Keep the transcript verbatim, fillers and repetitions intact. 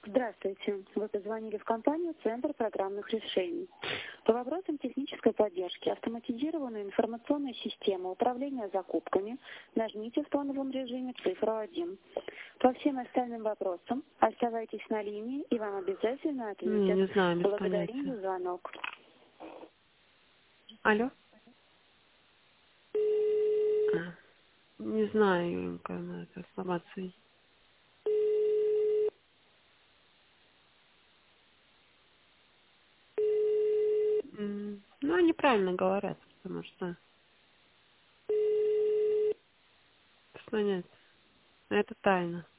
Здравствуйте. Вы позвонили в компанию «Центр программных решений». По вопросам технической поддержки автоматизированной информационной системы управления закупками нажмите в тоновом режиме цифру один. По всем остальным вопросам оставайтесь на линии, и вам обязательно ответят. Не, не знаю, без Благодарим понятия. за звонок. Алло? А, Не знаю, Юленька, на это сломаться. М, Ну, они правильно говорят, потому что без понятия. Это тайна.